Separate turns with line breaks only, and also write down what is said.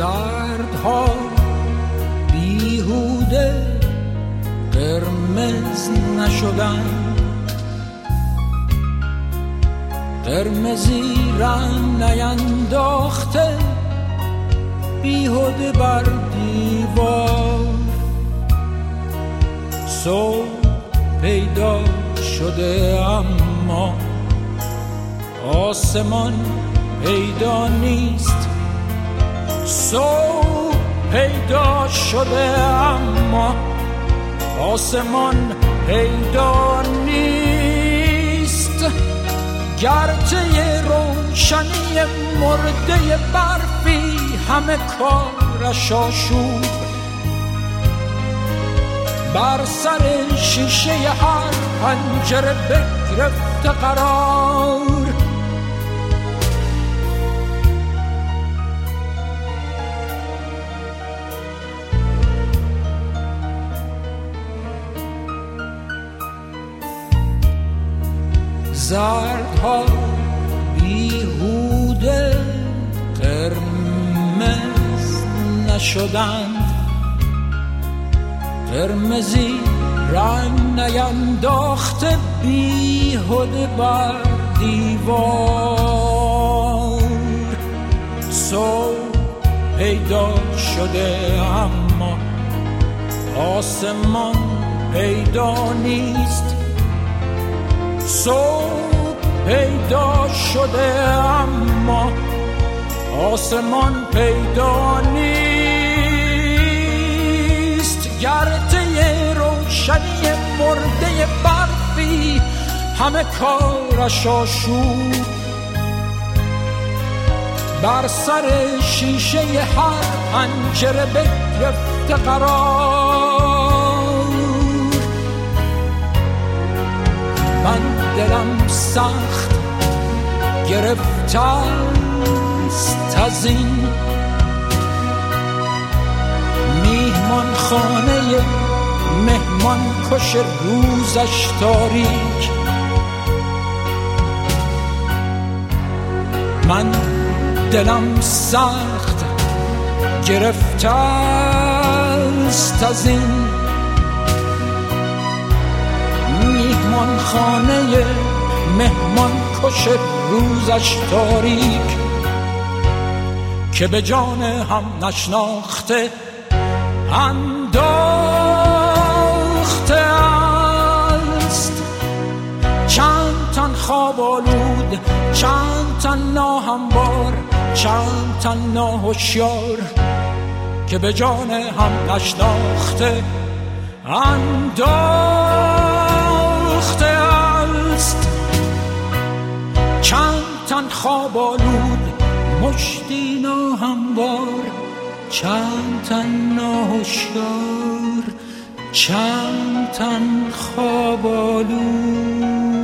زردها بیهوده قرمز نشدن، قرمزی رنگ نینداخته بیهوده بر دیوار. صبح پیدا شده اما آسمان پیدا نیست. صبح پیدا شده اما آسمان پیدا نیست. گرچه روشنی مرده برفی همه کارش آشوب، بر سر شیشه هر پنجره بگرفته قرار. زردها بیهوده قرمز نشدند، قرمزی رنگ نینداخته بیهوده بر دیوار. صبح پیدا شده اما آسمان پیدا نیست. صبح پیدا شده اما آسمان پیدا نیست. گرچه روشنی مرده برفی همه کارش آشوب، بر سر شیشه هر پنجره بگرفته قرار. من دلم سخت گرفته است از این میهمان خانه مهمان کش روزش تاریک. من دلم سخت گرفته است از این میهمان خانه مهمان کش روزش تاریک، که به جان هم نشناخته انداخته است. چند تن خواب آلود، چند تن ناهموار، چند تن ناهوشیار، که به جان هم نشناخته انداخته است. چند تن خواب آلود، مشتی ناهموار، چند تن ناهوشیار، چند تن خواب آلود.